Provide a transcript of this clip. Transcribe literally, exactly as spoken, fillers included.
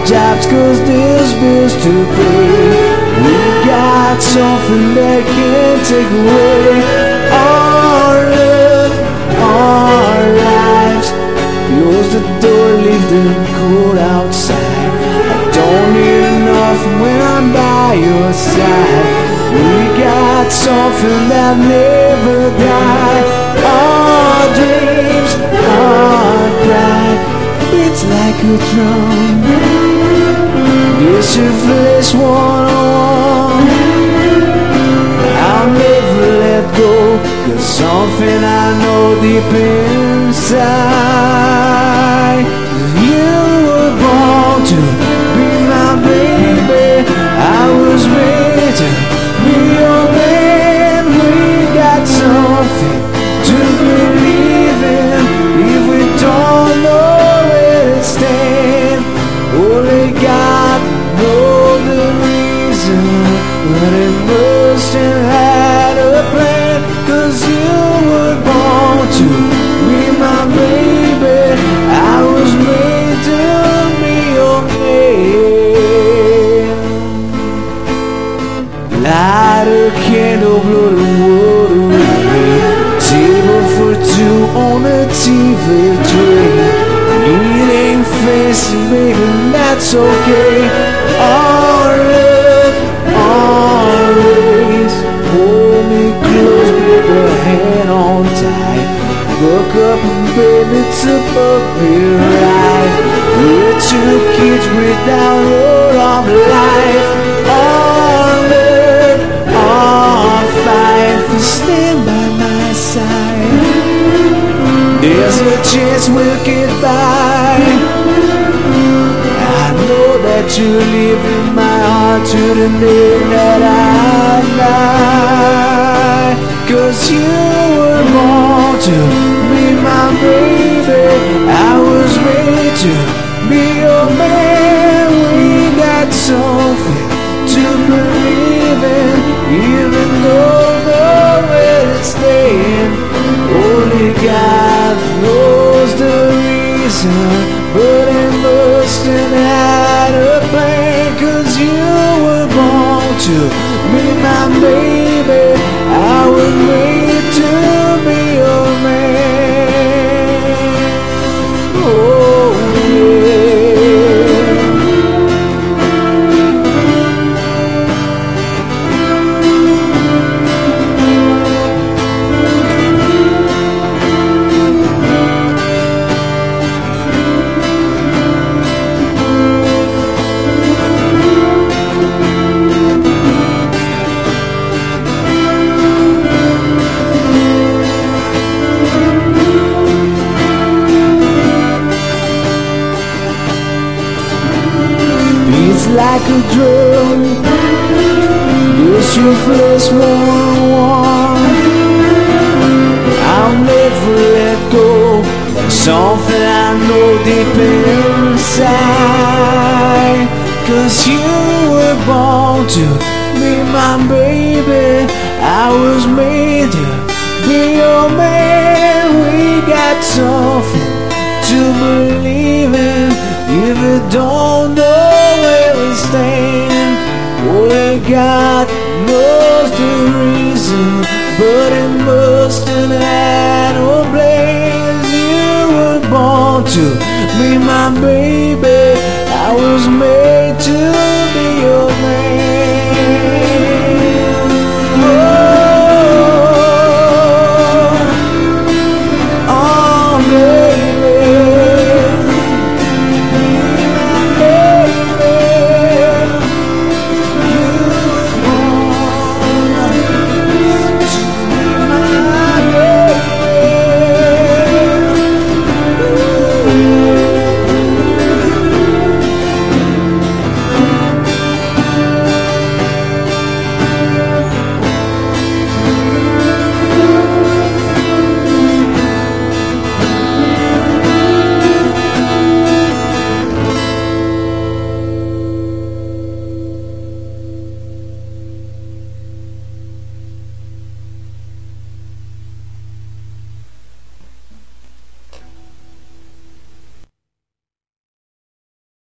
jobs cause there's bills to pay. We got something that can't take away our love, our lives. Close the door, leave the cold outside. I don't need nothing when I'm by your side. We got something that never died. Our dreams, our pride beats like a drum. It's your flesh one-on-one. I'll never let go, cause something I know deep inside. You were born to be my baby. I was made to be your man. We got something to believe in. If we don't know where to stand, only God knows the reason, but it must have had a plan. Cause you were born to be my baby. I was made to be your man. Light a candle, blow the wood away. Table for two on a T V tray. It ain't fancy, baby, that's okay. Our love, our race. Hold me close, with a hand on tight. Look up and baby, it's a puppy ride. We're two kids without road of life. Our love, our fight. For stand by my side. There's a chance we'll get by. I know that you live in my heart to the day that I die. Cause you were born to be my baby. I was made to be your man. We got something to believe in, even though nowhere to stand. Only God knows the reason, but it must have had a plan. Cause you were born to be my baby. I was made to be your man. Oh yeah. Like a drum, it's your first one-on-one. I'll never let go, something I know deep inside. Cause you were born to be my baby. I was made to be your man. We got something to believe in, if you don't know where we stand. Only God knows the reason, but it must have had a plan. You were born to be my baby. I was made to